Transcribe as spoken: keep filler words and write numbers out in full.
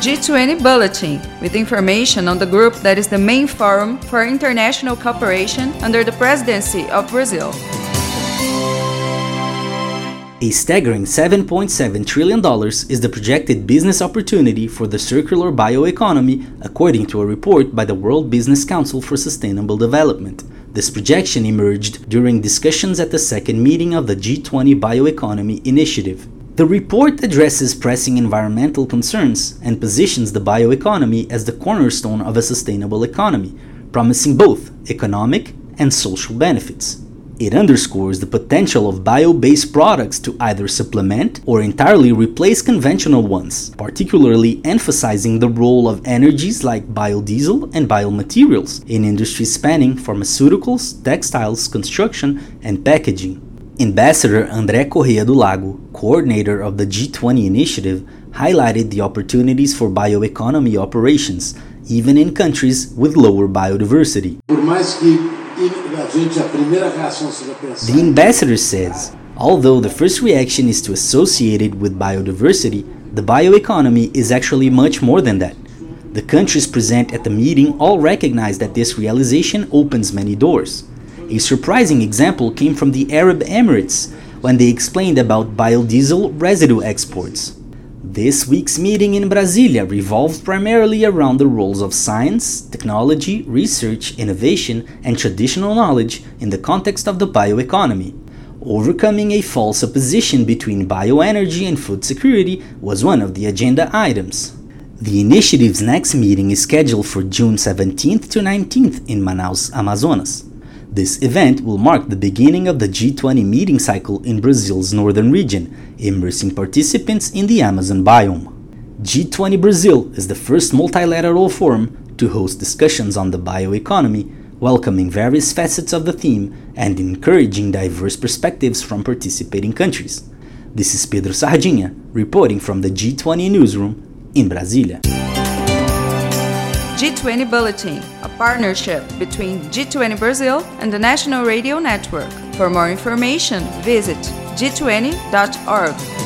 G twenty Bulletin, with information on the group that is the main forum for international cooperation under the presidency of Brazil. A staggering seven point seven trillion dollars is the projected business opportunity for the circular bioeconomy, according to a report by the World Business Council for Sustainable Development. This projection emerged during discussions at the second meeting of the G twenty Bioeconomy Initiative. The report addresses pressing environmental concerns and positions the bioeconomy as the cornerstone of a sustainable economy, promising both economic and social benefits. It underscores the potential of bio-based products to either supplement or entirely replace conventional ones, particularly emphasizing the role of energies like biodiesel and biomaterials in industries spanning pharmaceuticals, textiles, construction, and packaging. Ambassador André Correa do Lago, coordinator of the G twenty initiative, highlighted the opportunities for bioeconomy operations, even in countries with lower biodiversity. The ambassador says, although the first reaction is to associate it with biodiversity, the bioeconomy is actually much more than that. The countries present at the meeting all recognize that this realization opens many doors. A surprising example came from the Arab Emirates when they explained about biodiesel residue exports. This week's meeting in Brasilia revolved primarily around the roles of science, technology, research, innovation, and traditional knowledge in the context of the bioeconomy. Overcoming a false opposition between bioenergy and food security was one of the agenda items. The initiative's next meeting is scheduled for June seventeenth to nineteenth in Manaus, Amazonas. This event will mark the beginning of the G twenty meeting cycle in Brazil's northern region, immersing participants in the Amazon biome. G twenty Brazil is the first multilateral forum to host discussions on the bioeconomy, welcoming various facets of the theme and encouraging diverse perspectives from participating countries. This is Pedro Sardinha, reporting from the G twenty newsroom in Brasília. G twenty Bulletin, a partnership between G twenty Brazil and the National Radio Network. For more information, visit g twenty dot org.